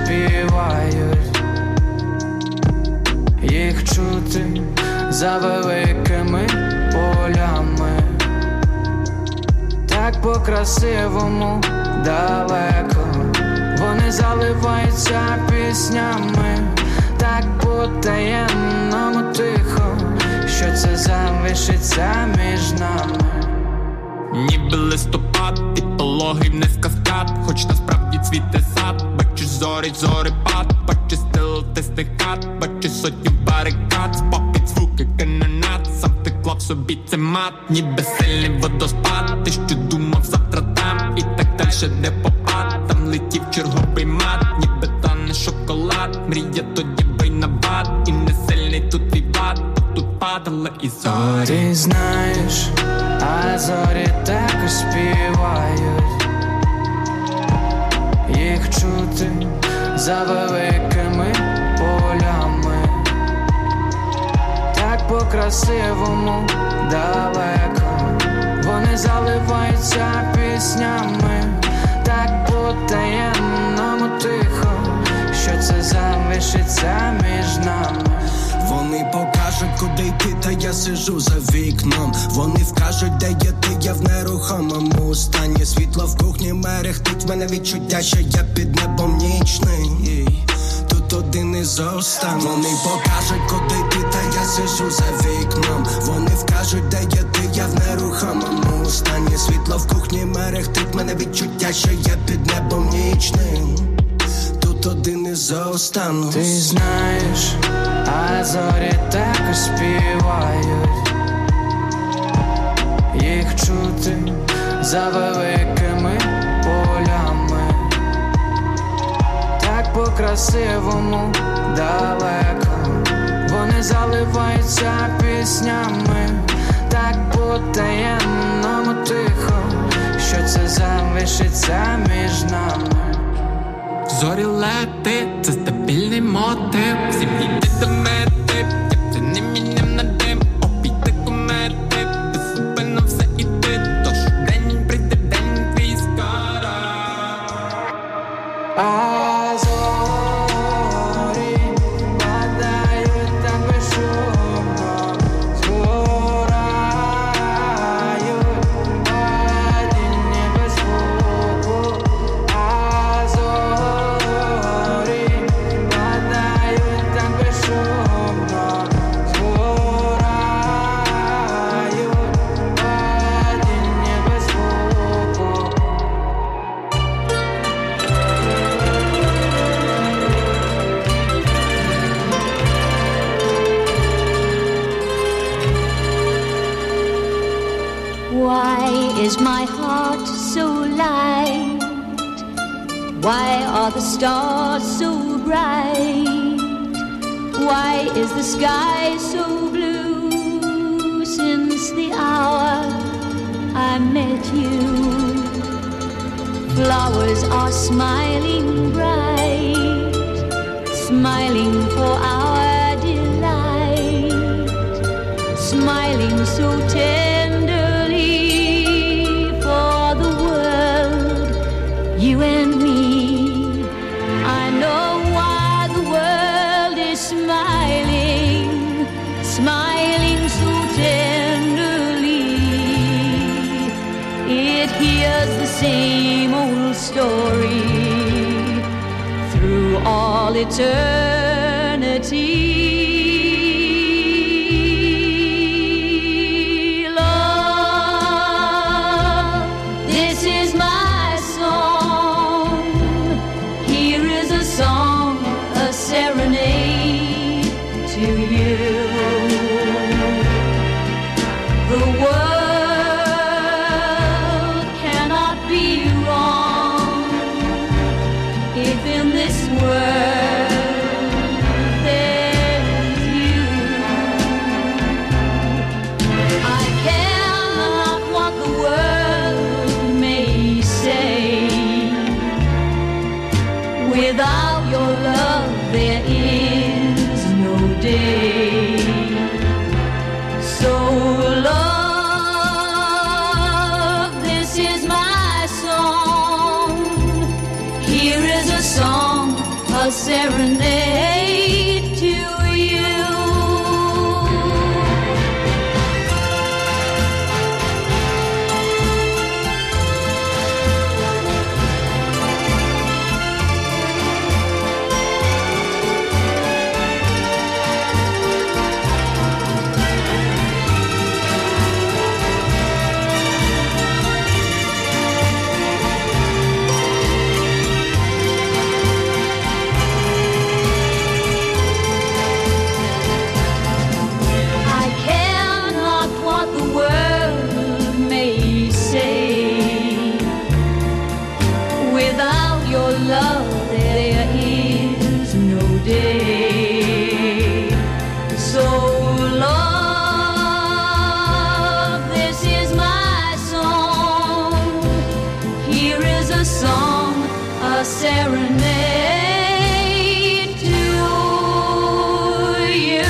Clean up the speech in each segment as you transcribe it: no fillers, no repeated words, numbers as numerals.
співають, їх чути за великими полями. Так по-красивому далеко вони заливаються піснями, так по-таємному тихо, що це залишиться між нами. Ніби листопад, і пологий вниз каскад, хоч насправді цвіте сад. Бачиш зорипад, бачиш стил тестикат, бачиш сотню барикад, спопить звуки канонат, сам ти клав собі це мат, ніби сильний водоспад. Ти що думав завтра там, і так дальше не попад. Там летів черговий мат, ніби тане шоколад. Мрія тоді бий на бат, і не сильний тут твій бат, тут падали і зорі. Ти знаєш, а зорі також співають, їх чути за великими полями. Так по-красивому далеко вони заливаються піснями, так по-таємному тихо, що це залишиться між нами. Вони покажуть, куди йти, та я сижу за вікном. Вони вкажуть, де є ти, я в нерухомому стані. Світло в кухні мерехтить, в мене відчуття, що я під небом нічний. Тут один із останніх. Вони покажуть, куди йти, та я сижу за вікном. Вони вкажуть, де є ти, я в нерухомому стані. Світло в кухні мерехтить, в мене відчуття, що я під небом нічним. Тут один із останніх. Ти знаєш, а зорі також співають, їх чути за великими полями. Так по-красивому далеко вони заливаються піснями, так по-таємному тихо, що це залишиться між нами. Зорі лети, це стабільний мотив. Всім йти до мети, як це не міням на дим. Обійти комети, беззупинно все іти. Тож день прийде, день твій скоро. А зорі падають так безшумно, згорають падіння без звуку. А зорі падають так безшумно, згорають падіння без звуку. Why is my heart so light? Why are the stars so bright? Why is the sky so blue? Since the hour I met you, flowers are smiling bright, smiling for our delight, smiling so tenderly for the world, you and me. I know why the world is smiling, smiling so tenderly. It hears the same old story through all eternity. Without your love, there is no day. serenade to you.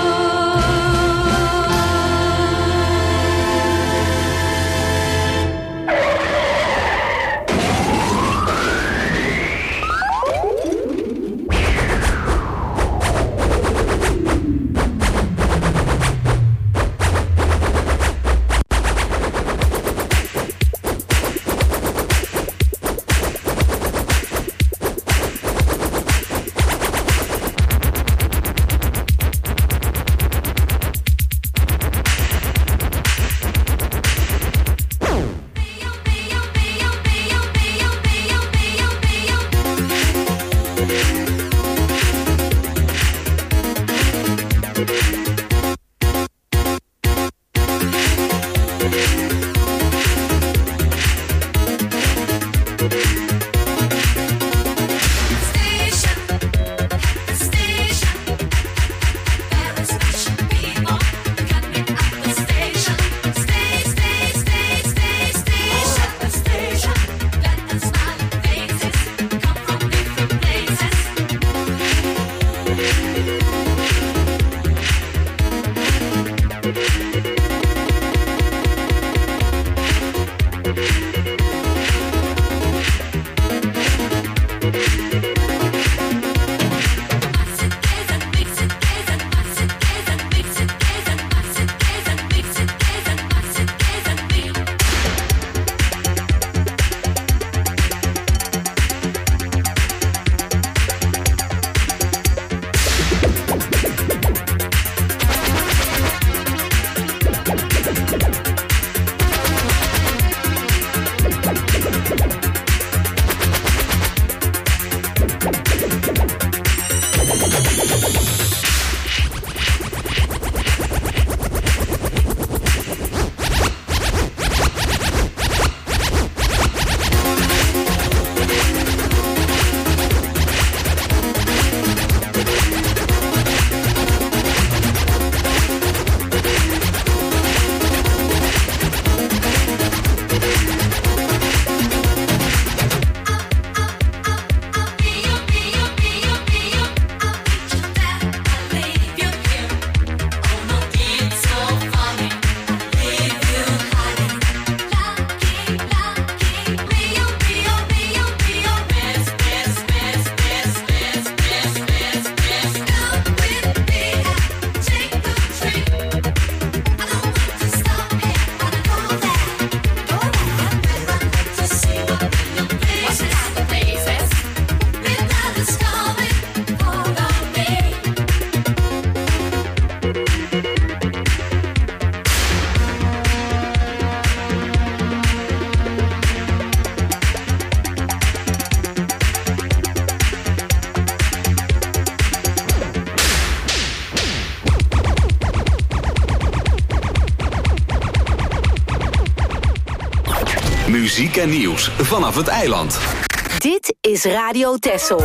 Muziek en nieuws vanaf het eiland. Dit is Radio Texel.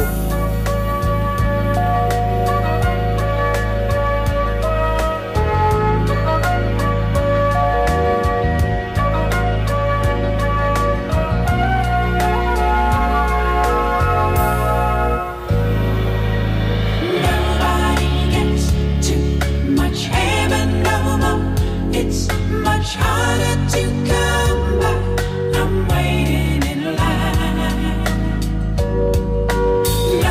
I'm waiting in line.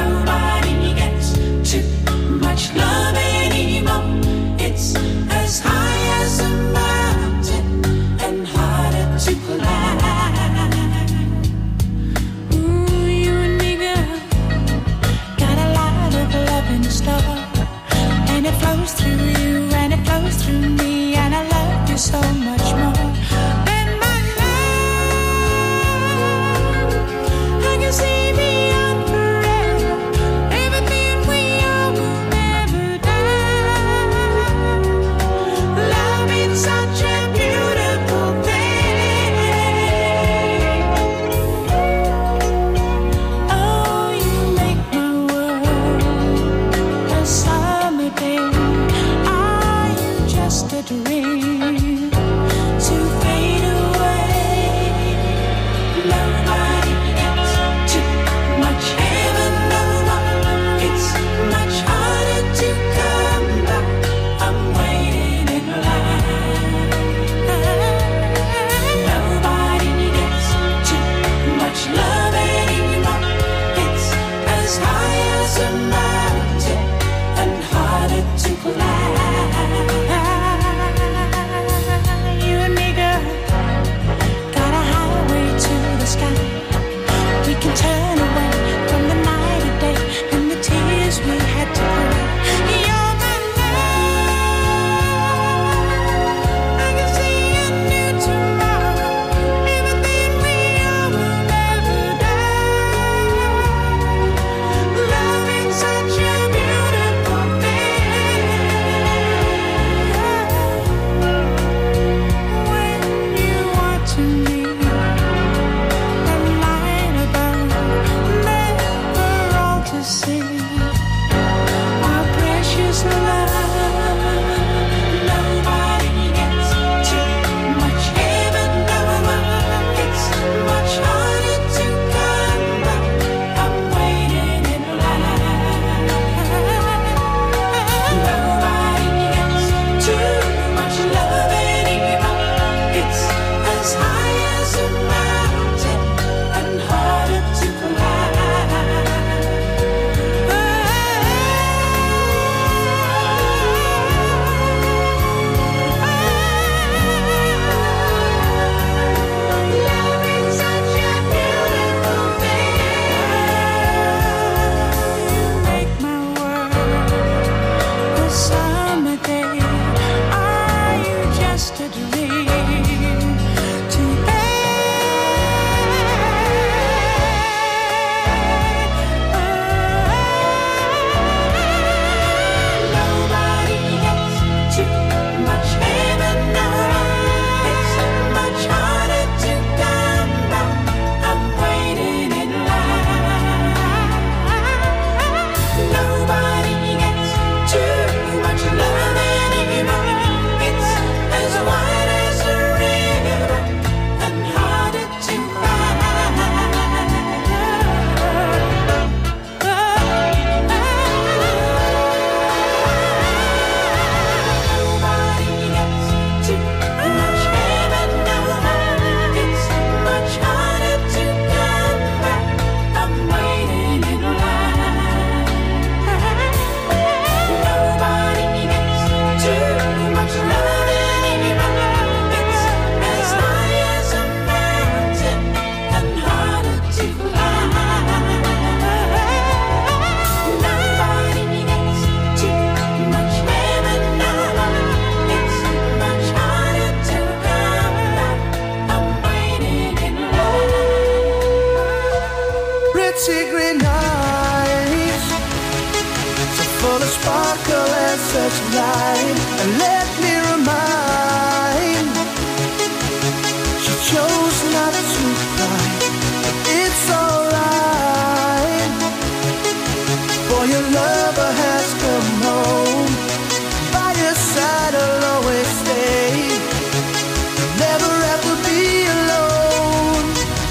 such light. And let me remind, she chose not to cry, but it's alright, for your lover has come home. By your side I'll always stay. You'll never have to be alone.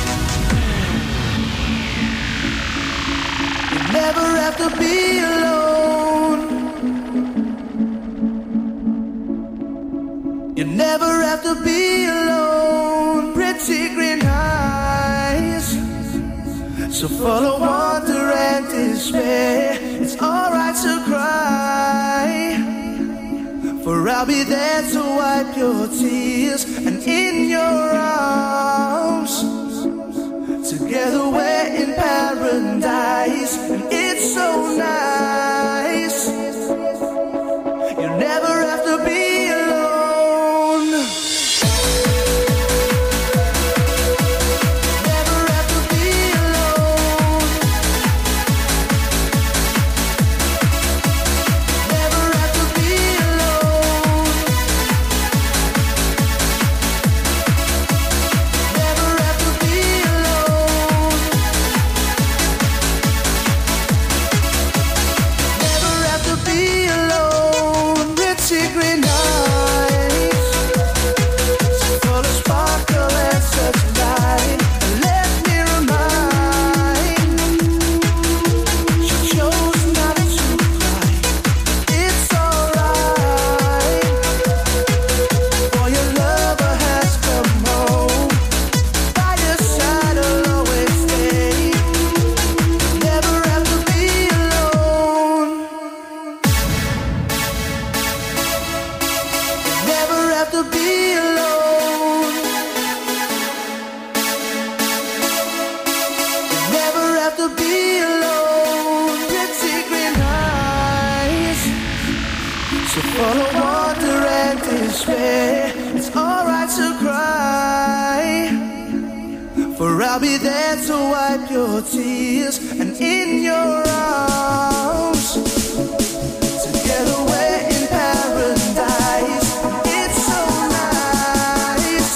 You'll never have to be alone. You never have to be alone. Pretty green eyes, so full of wonder and despair. It's alright to cry, for I'll be there to wipe your tears. And in your arms, together we're in paradise. And it's so nice. You never have to be alone. Never have to be alone. Never have to be alone. Never have to be alone. Never have to be alone. Pretty green eyes, so full of sparkle and such light. And let me remind, she chose not to cry. It's alright, for your lover has come home. By your side I'll always stay. Never have to be alone. Never have to be alone. Never have to be alone. Pretty green eyes, so full of wonder and despair. It's alright to cry, for I'll be there to wipe your tears. And in your arms, together we're in paradise. It's so nice.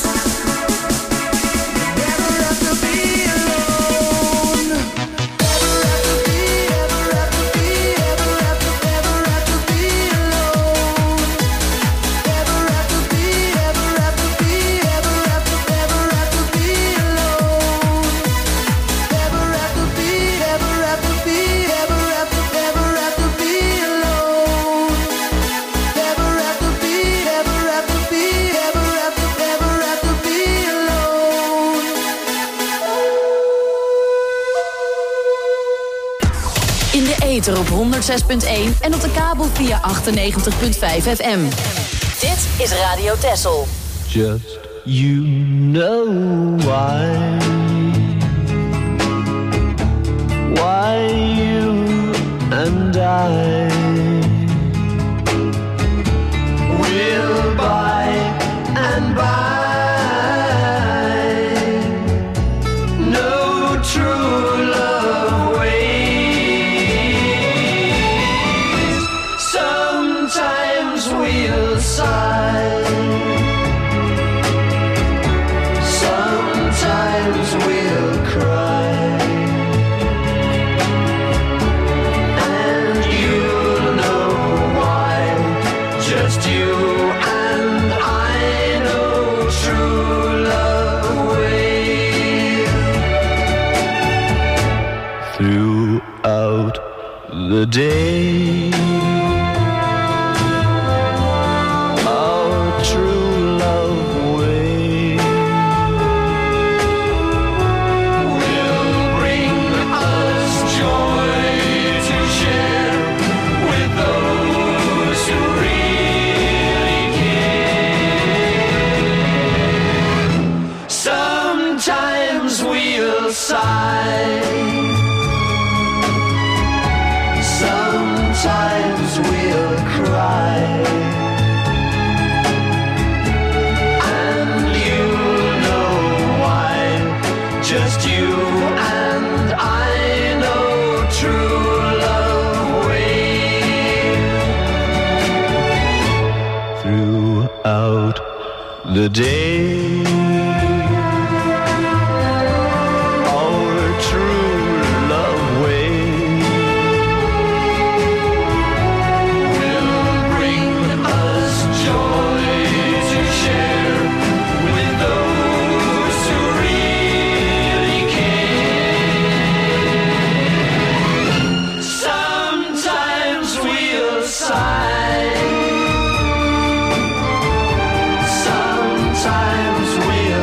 Never have to be alone. Never have to be, ever have to be, ever have to, ever have to be alone. Never have to be, ever have to be, ever have to, ever have to be alone. Never have to be, ever have to be, ever have to, ever have to be alone. Never have to be, ever have to be, ever have to, ever have to be alone. In de ether op 106.1 en op de kabel via 98.5 FM. Dit is Radio Texel. Just you know why you and I will by and by no true love ways. Sometimes we'll sigh, sometimes we'll cry, and you'll know why. Just you and I know true love ways. Throughout the day, our true love way will bring us joy to share with those who really care. Sometimes we'll sigh, sometimes the day our true love waits will bring us joy to share with those who really care. Sometimes we'll sigh, sometimes we'll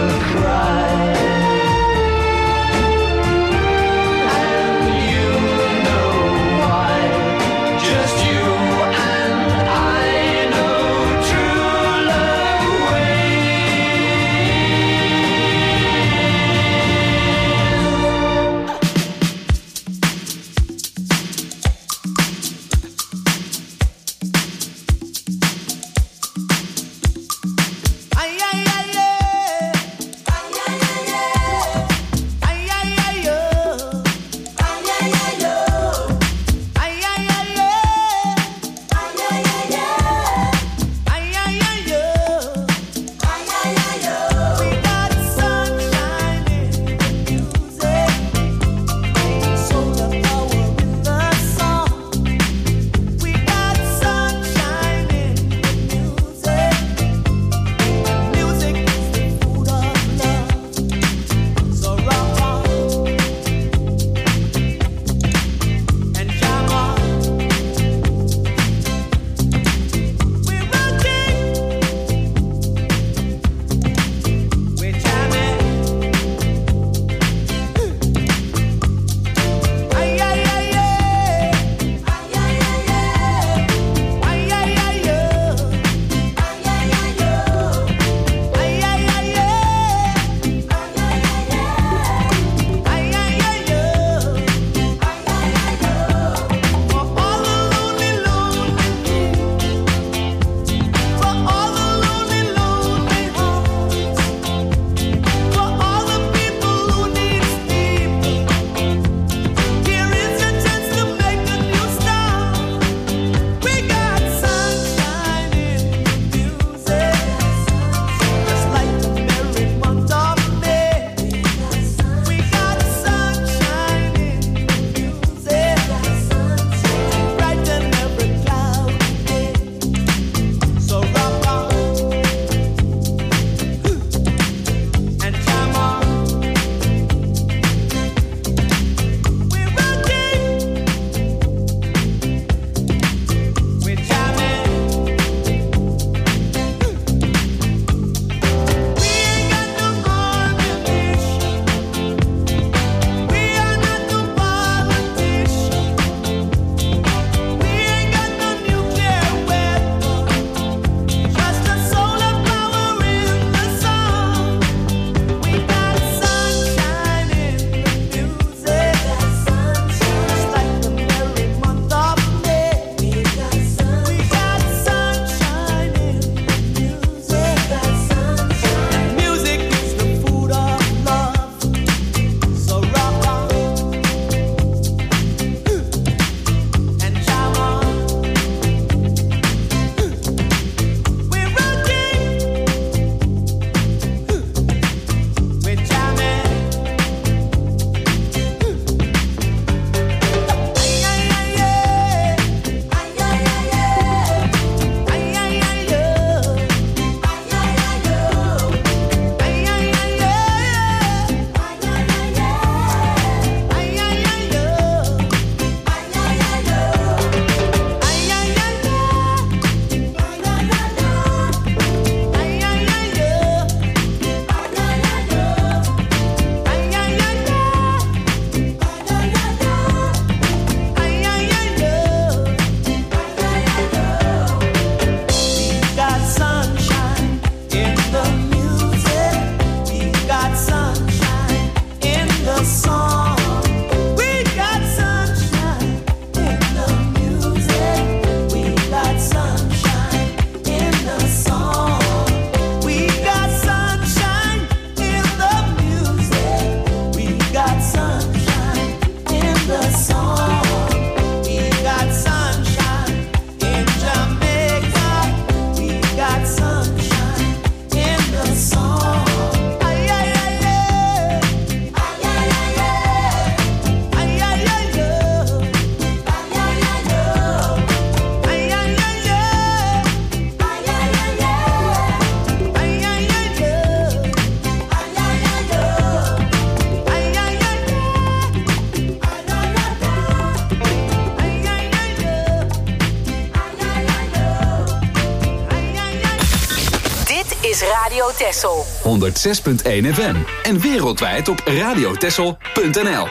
is Radio Texel. 106.1 FM. En wereldwijd op radiotexel.nl.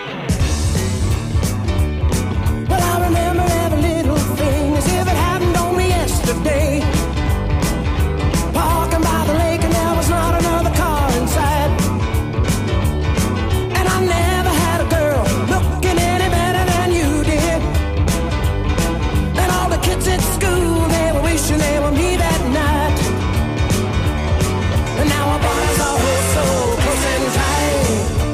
Well, I remember every little thing as if it happened only yesterday. Walking by the lake and there was not another car inside. And I never had a girl looking any better than you did. And all the kids at school, they were wishing they were me that night. And now our bodies are so close and tight.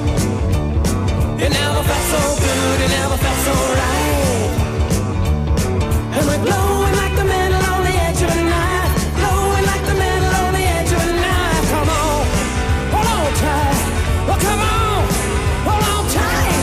It never felt so good, it never felt so right. And we're glowing like the metal on the edge of a knife. Glowing like the metal on the edge of a knife. Come on, hold on tight. Well, come on, hold on tight.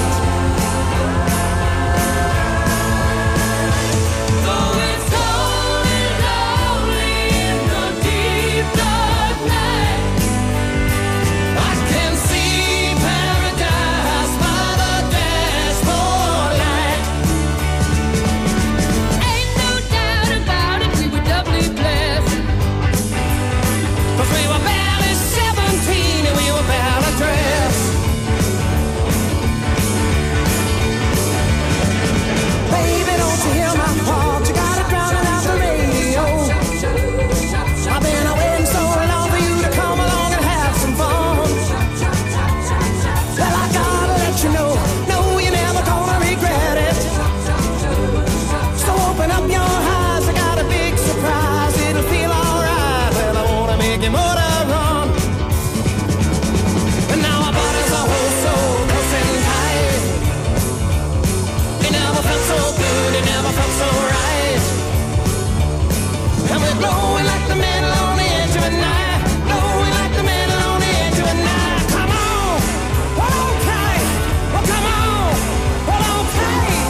Though it's cold and lonely in the deep dark night, I can see paradise by the dashboard light. Ain't no doubt about it, we were doubly blessed. 'Cause we were barely 17 and we were barely dressed. Baby, don't you hear my heart? You gotta drown it out the radio. I've been waiting so long for you to come along and have some fun. Well, I gotta let you know, no, you're never gonna regret it. So open up your eyes, I got a big surprise. It'll feel alright. Well, I wanna make you more to run. And now our bodies are so close and tight. It never felt so good, it never felt so right. And we're glowing like the metal on the edge of a knife. Glowing like the metal on the edge of a knife. Come on, hold on tight. Well, come on, hold on tight.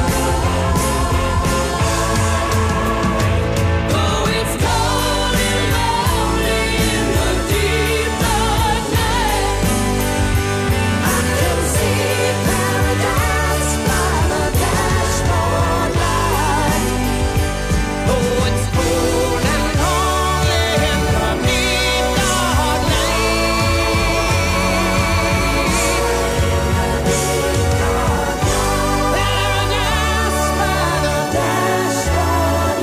Though it's cold and lonely in the deep dark night, I can see paradise by the dashboard light. Oh, it's cold and lonely in the deep dark night. Paradise by the dashboard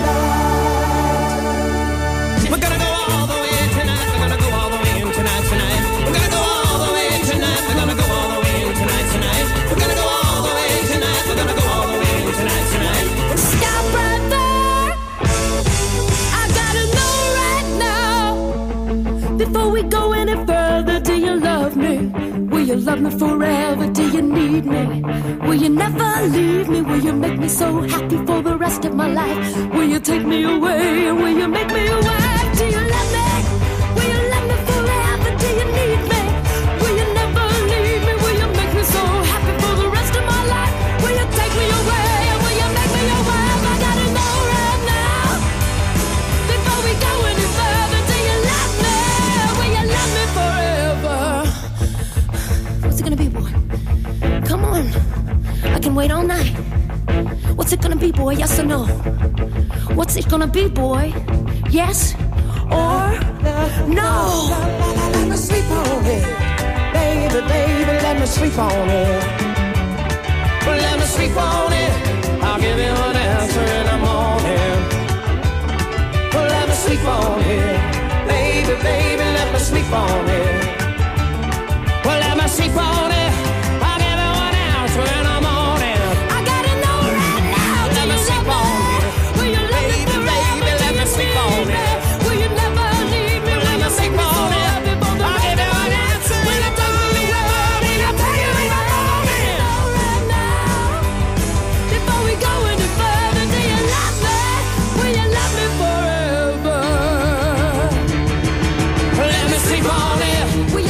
light. We're gonna go all the way tonight. We're gonna go all the way in tonight. We're gonna go all the way tonight. We're gonna go all the way in tonight. We're gonna go all the way tonight. We're gonna go all the way in tonight. stop right there. I gotta know right now, before we go any further, do you love me? Will you love me forever? Do you need me? Will you never leave me? Will you make me so happy for the rest of my life? Will you take me away and will you make me your wife? Do you love me? Will you love me forever? Do you need me? Will you never leave me? Will you make me so happy for the rest of my life? Will you take me away and will you make me your wife? I gotta know right now, before we go any further. Do you love me? Will you love me forever? What's it gonna be, boy? Come on, I can wait all night. What's it gonna be, boy? Yes or no? What's it gonna be, boy? Yes or no? Let me sleep on it, baby, baby. Let me sleep on it. Let me sleep on it. I'll give you an answer in the morning. Let me sleep on it, baby, baby. Let me sleep on it. Well, let me sleep on it. I'll give you an answer in the morning. I gotta know right now. Do Let me you sleep love on me? it. Will you love me Baby, forever? baby, let Do me you sleep need on me? it. Will you never leave me? Let me sleep on it. I'll give you an answer in the morning. I'll tell you in the morning. Right now, before we go any further, do you love me? Will you love me forever? Let me sleep on it. Will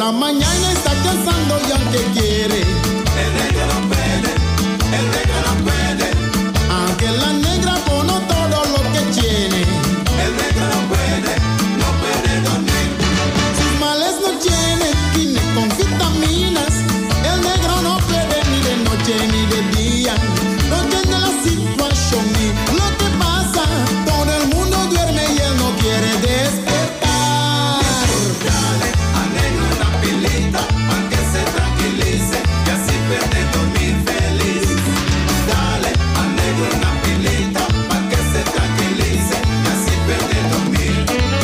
la mañana está cazando y aunque quiere, el negro no puede, el negro no puede. Aunque la negra pone todo lo que tiene, el negro no puede dormir. Sus males no tiene quine con vitaminas. El negro no puede ni de noche ni de día. No tiene la situación ni lo que pasa. Todo el mundo duerme y él no quiere despertar. Dale al negro una pilita para que se tranquilice y así puede dormir feliz. Dale al negro una pilita para que se tranquilice y así puede dormir.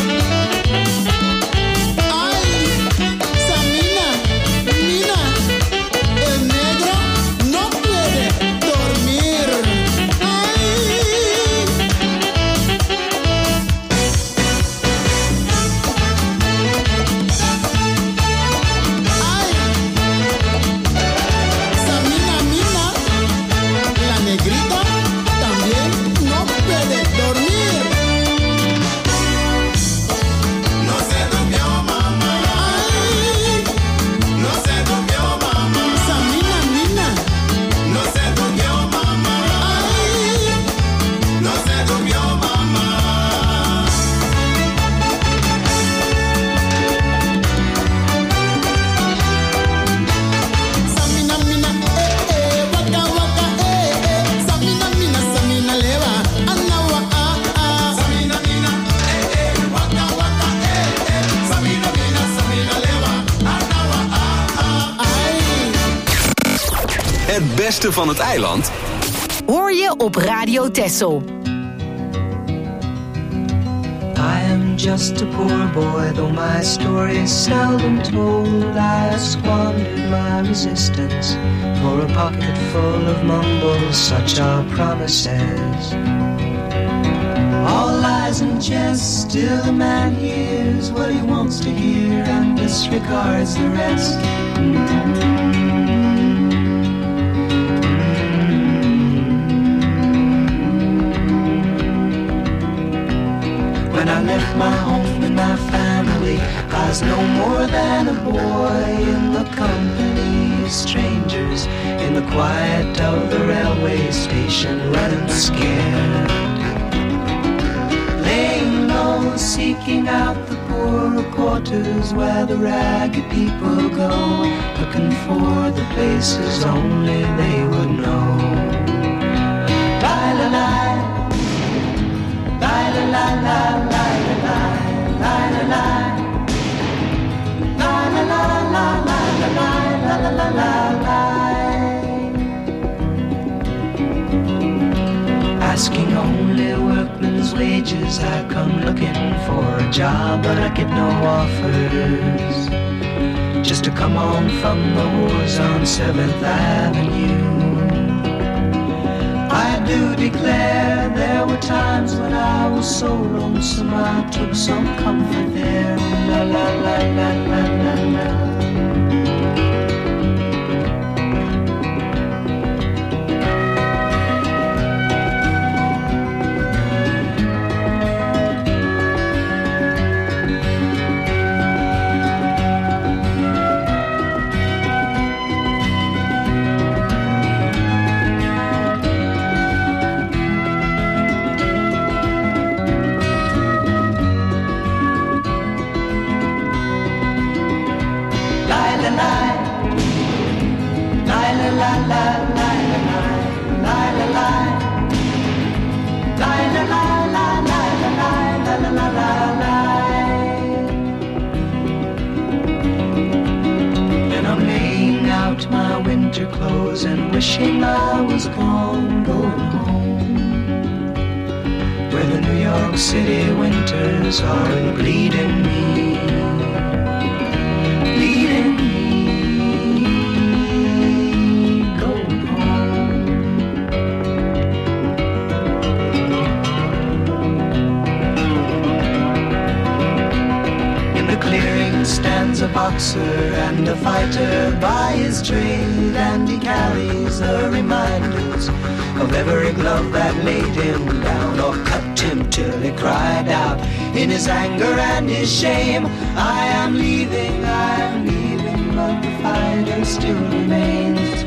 Ay, Samina, mira, el negro no puede dormir. Ay. Samina, mira, la negrita también no puede dormir. No se durmió mamá, Ay, no se durmió mamá, Samina, mira, no se durmió mamá, ay, no se durmió mamá. Samina, mina, waka, waka, Samina, mina, Samina, leva, anawa, Samina mina, waka waka, Samina mina, Samina leva, anawa ay. Het beste van het eiland Hoor je op Radio Texel. I am just a poor boy, though my story is seldom told. I squandered my resistance for a pocket full of mumbles, such are promises. All lies and jest, still the man hears what he wants to hear and disregards the rest. When I left my home and my family, I was no more than a boy in the company of strangers, in the quiet of the railway station, running scared. Laying low, seeking out the poorer quarters where the ragged people go, looking for the places only they would know. La la la. La la la la la la la la la la la la la la la la la. Asking only workmen's wages, I come looking for a job, but I get no offers. Just to come on from the wars on 7th Avenue. I do declare there were times when I was so lonesome I took some comfort there. La la la la la la la. Clothes and wishing I was gone, going home, where the New York City winters are bleeding me, bleeding me, going home. In the clearing stands a boxer and a fighter by his trade, and he carries the reminders of every glove that laid him down or cut him till he cried out in his anger and his shame, I am leaving, I am leaving. name of the fighter still remains.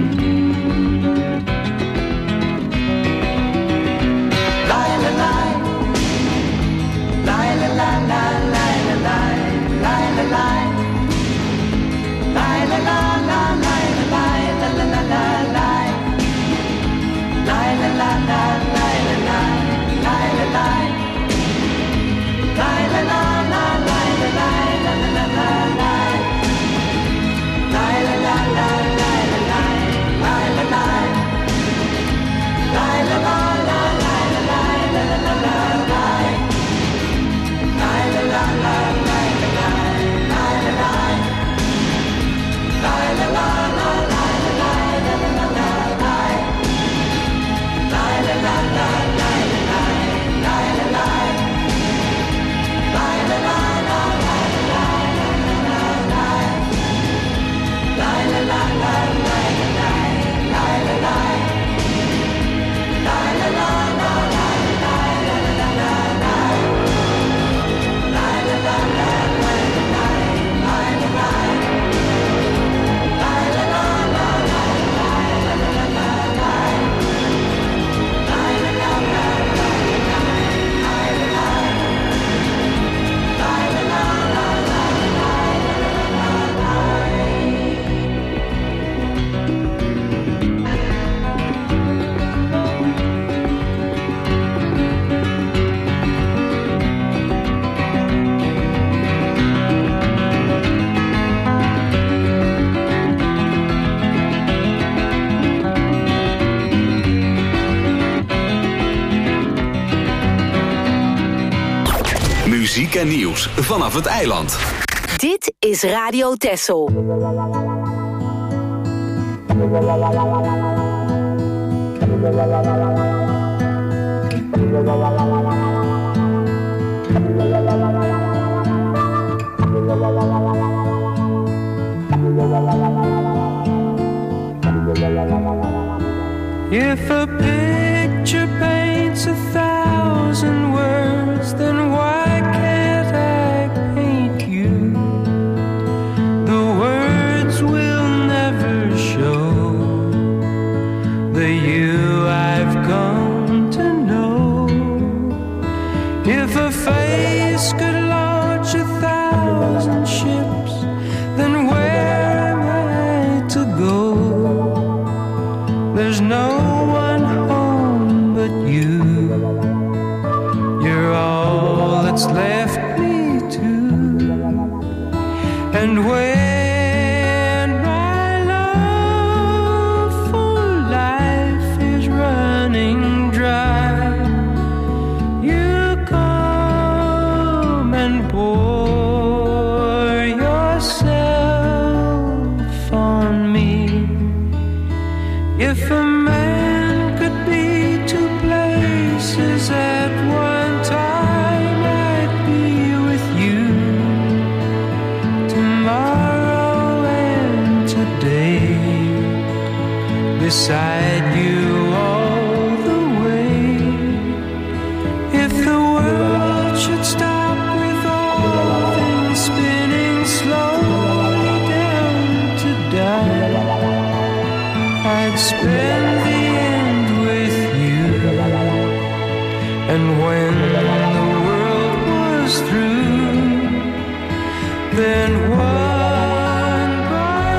Muziek en nieuws vanaf het eiland. Dit is Radio Texel. If a picture paints 1,000 words, then why can't I paint you? The words will never show the you I've come to know. If a face could launch 1,000 ships, then where am I to go? There's no one home but you. You're all that's left me to. And when my love for life is running dry, you come and pour yourself on me. If a man could be two places at one time, I'd be with you tomorrow and today, beside you all the way. If the world should stop with all things spinning slowly down to die, I'd spend the end with you. And when the world was through, then one by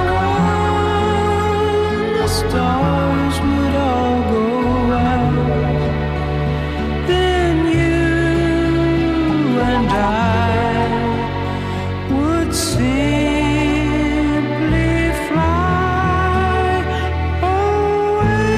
one the stars would all go out. Then you and I would simply fly away.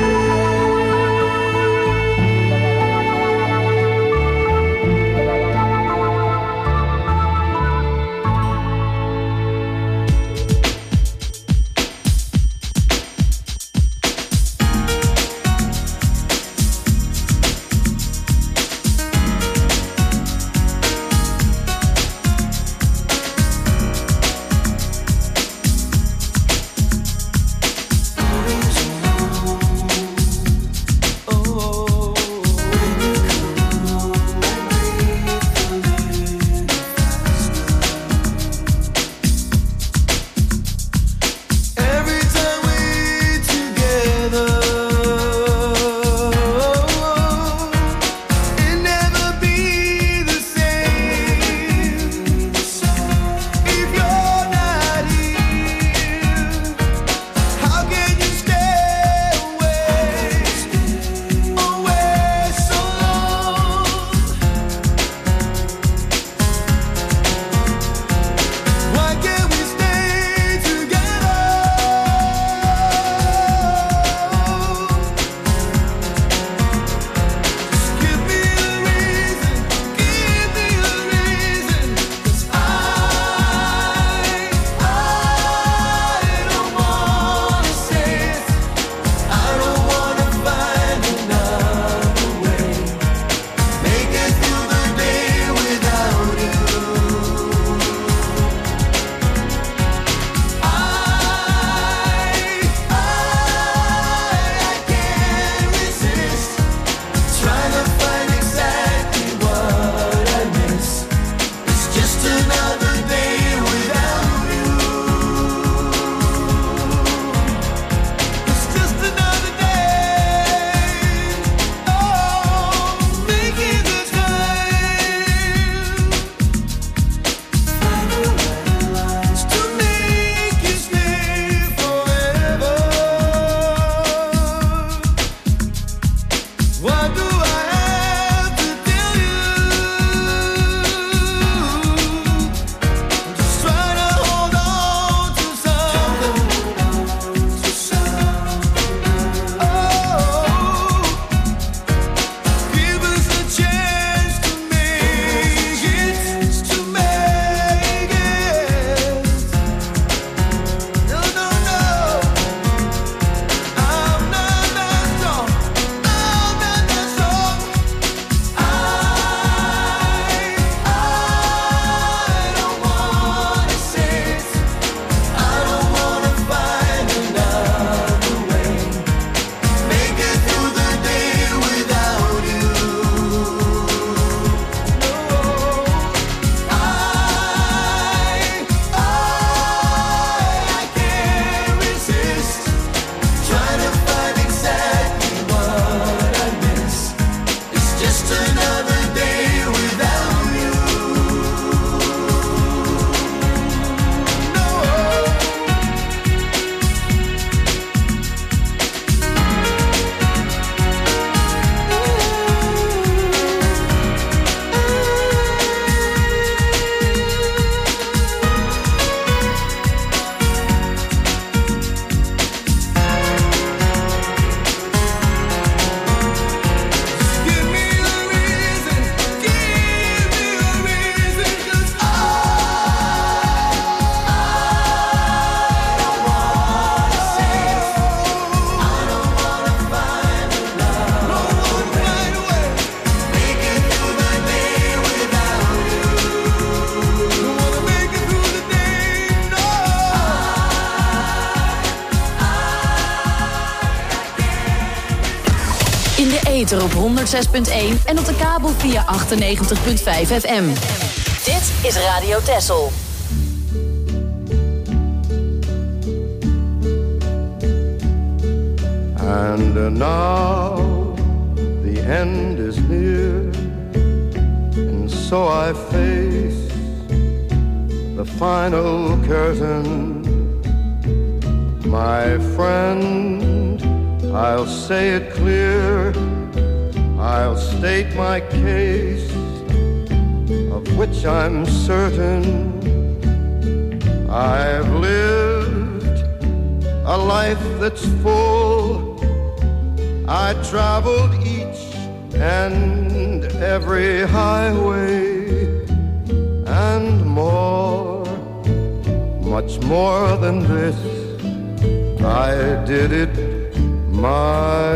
What do I have to tell you? I'm just trying to hold on to some. Oh, give us a chance to make it, to make it. No, no, no. I'm not that strong. I'm not that strong. I don't wanna say it. I don't wanna find another way. Make it through the day without you. No, I can't resist. Trying to find exactly what I miss. It's just another day without you. No. Give me a reason, 'cause I don't wanna say it. I don't wanna find another way. Make it through the day without you. Don't wanna make it through the day, no. In de ether op 106.1 en op de kabel via 98.5 FM. Dit is Radio Texel. And now the end is near, and so I face the final curtain. My friend, I'll say it clear, I'll state my case, of which I'm certain. I've lived a life that's full. I traveled each and every highway and more, much more than this. I did it my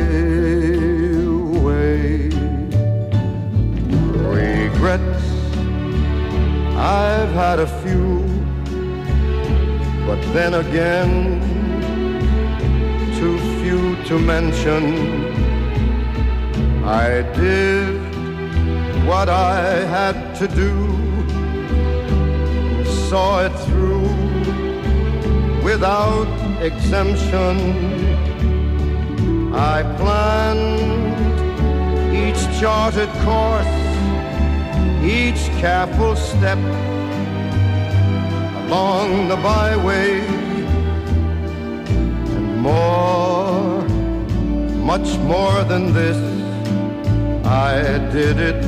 way. Regrets, I've had a few, but then again, too few to mention. I did what I had to do, saw it through without exemption. I planned each charted course, each careful step along the byway, and more, much more than this, I did it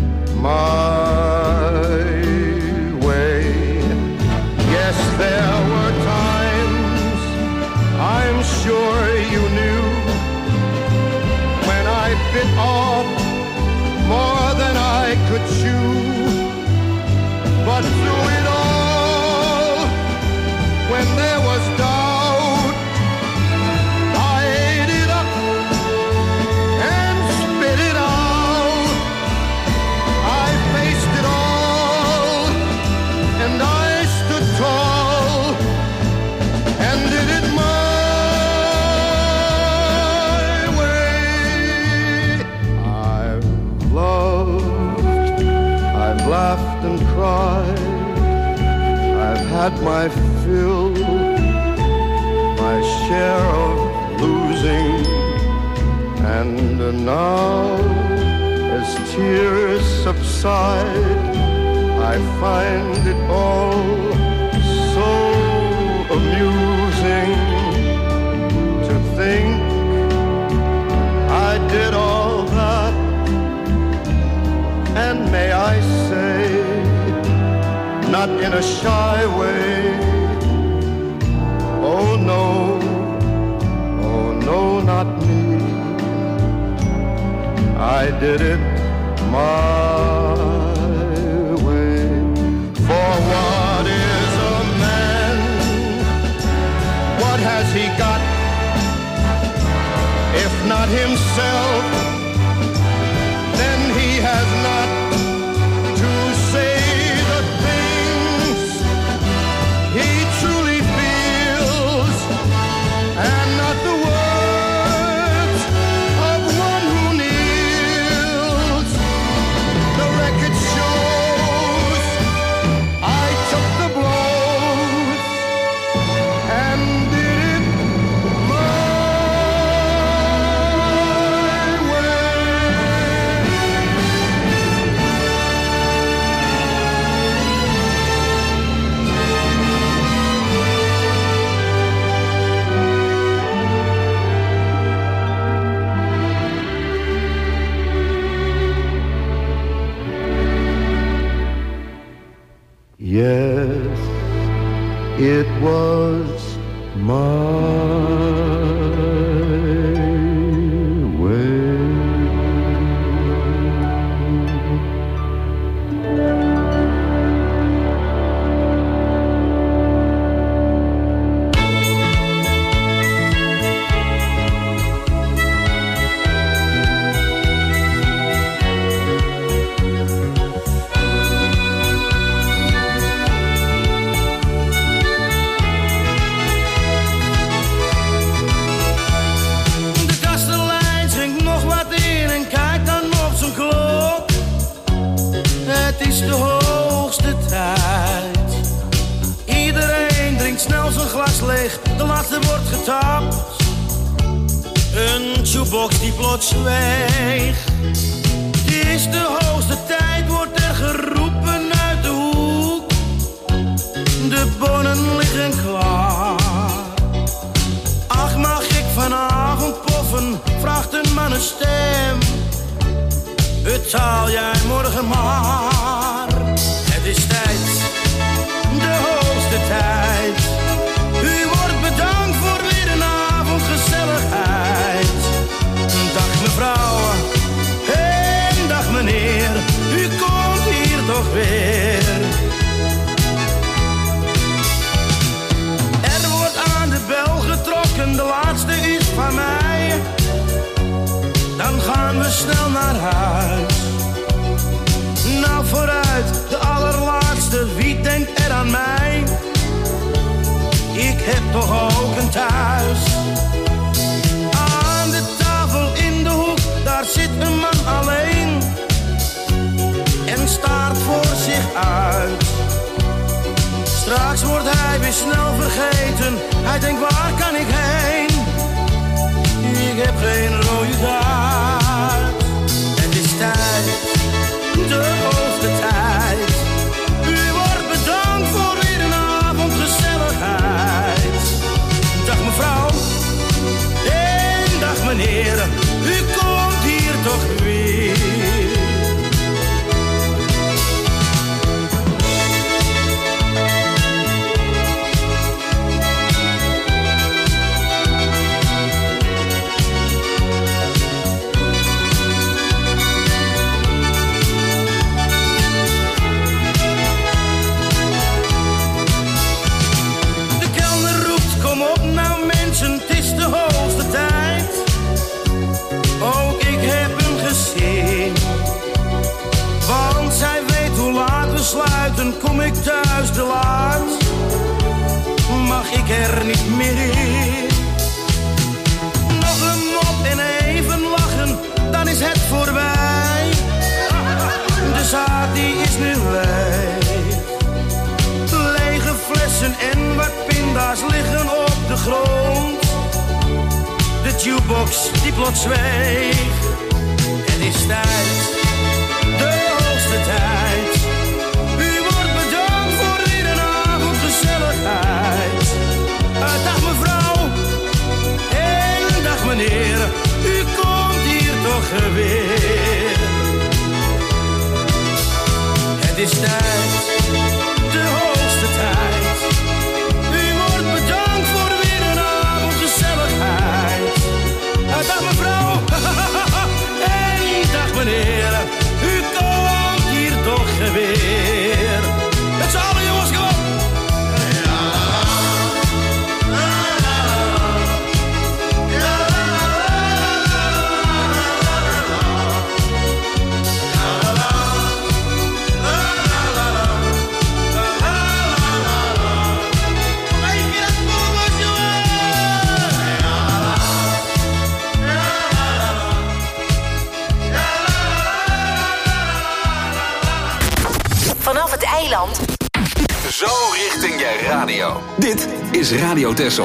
my way. Yes, there were times, I'm sure you knew, when I bit off more than I could chew. But through it all, when there was doubt, I ate it up and spit it out. I faced it all, and I stood tall and did it my way. I've loved, I've laughed and cried, I've had my fill, my share of losing, and now as tears subside, I find it all so amusing to think I did all in a shy way. Oh no, not me. I did it my way. For what is a man? What has he got? If not himself, then he has not to say the things he truly feels, and not the words of one who kneels. The record shows I took the blows and did it my Yes, it was my way. De kastelein zingt nog wat in en kijkt dan op zijn klok. Het is de hoogste tijd. Iedereen drinkt snel zijn glas leeg, de laatste wordt getapt. Een jukebox die plots zweegt. Het is de hoogste tijd, wordt er geroepen uit de hoek. De bonnen liggen klaar. Ach, mag ik vanavond poffen, vraagt een mannenstem. Betaal jij morgen maar. Het is tijd, de hoogste tijd. U wordt bedankt voor weer een avond gezelligheid. Dag mevrouw, en dag meneer, u komt hier toch weer. Er wordt aan de bel getrokken, de laatste is van mij. Dan gaan we snel naar huis. Nou vooruit, de allerlaatste, wie denkt er aan mij? Ik heb toch ook een thuis. Aan de tafel in de hoek, daar zit een man alleen. En staart voor zich uit. Straks wordt hij weer snel vergeten. Hij denkt, waar kan ik heen? Ik heb geen rode kaart. Het is tijd, de hoogste tijd. U wordt bedankt voor weer een avond gezelligheid. Dag mevrouw, en dag meneer, u komt hier toch weer. Het is de hoogste tijd. Ook ik heb hem gezien. Want zij weet hoe laat we sluiten. Kom ik thuis te laat, mag ik er niet meer in. Nog een mop en even lachen, dan is het voorbij. De zaak die is nu leeg. Lege flessen en wat pinda's liggen op de grond. De jukebox die plots zweeg. Het is tijd, de hoogste tijd. U wordt bedankt voor weer een avond gezelligheid. Dag mevrouw, en dag meneer, u komt hier toch weer. Het is tijd, de hoogste meneer, u komt hier toch weer. Met z'n allen jongens, kom op. Vanaf het eiland. Zo richting je radio. Dit is Radio Texel.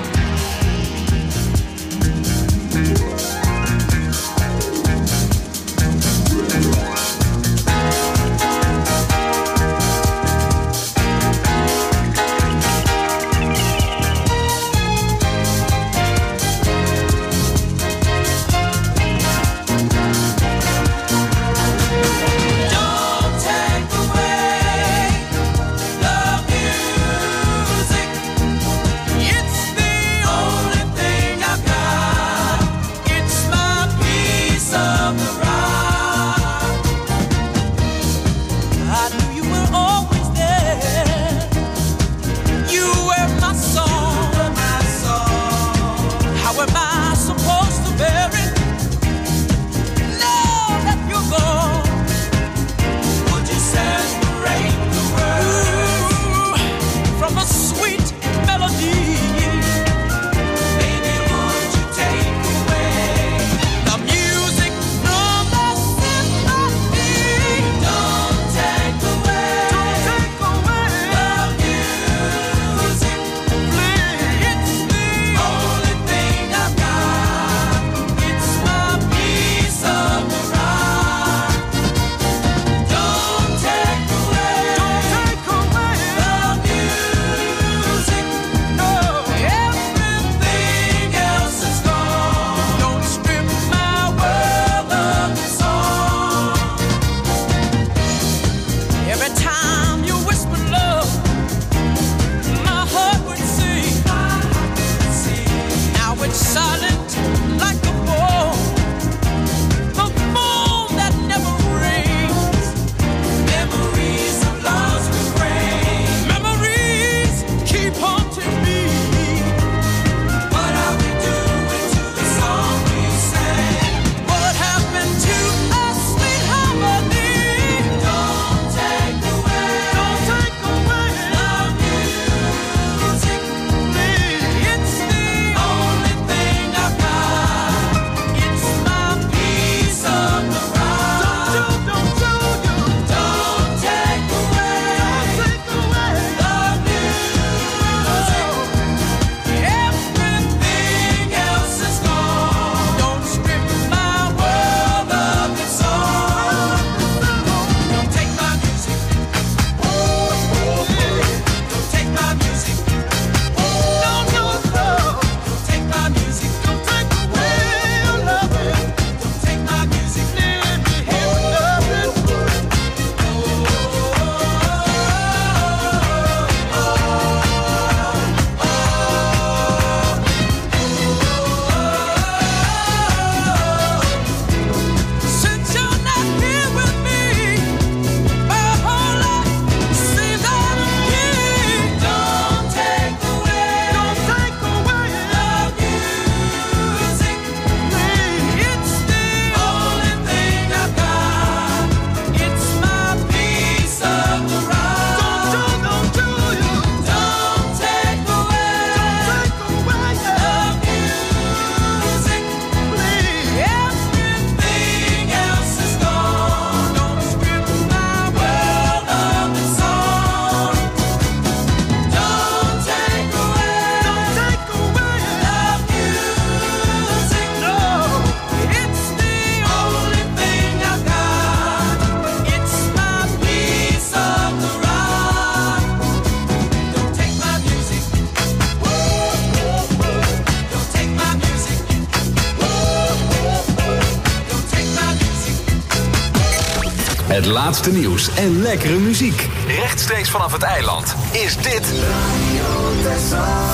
Het laatste nieuws en lekkere muziek. Rechtstreeks vanaf het eiland is dit...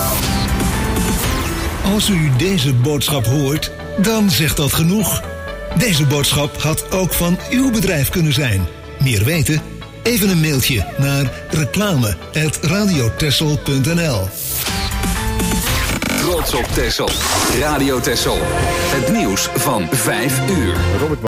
Als u deze boodschap hoort, dan zegt dat genoeg. Deze boodschap had ook van uw bedrijf kunnen zijn. Meer weten? Even een mailtje naar reclame@radiotessel.nl. Trots op Texel. Radio Texel. Het nieuws van 5 uur.